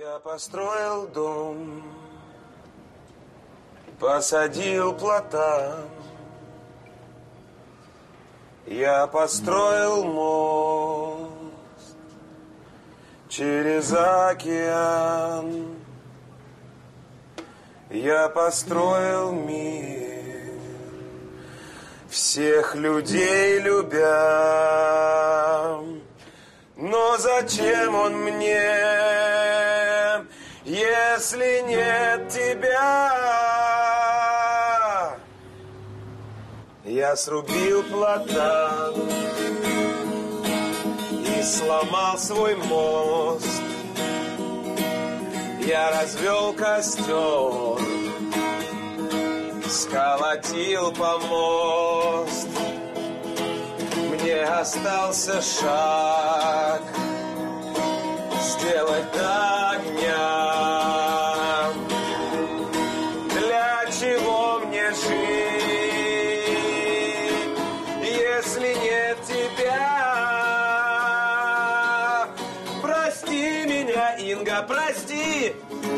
Я построил дом, посадил платан. Я построил мост через океан. Я построил мир, всех людей любя. Но зачем он мне, если нет тебя? Я срубил платан и сломал свой мост. Я развел костер, сколотил помост. Мне остался шаг сделать до огня. Для чего мне жить, если нет тебя? Прости меня, Инга, прости.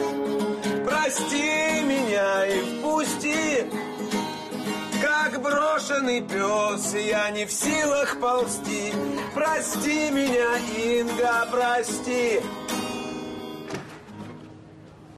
Прости меня и впусти. Как брошенный пес, я не в силах ползти. Прости меня, Инга, прости.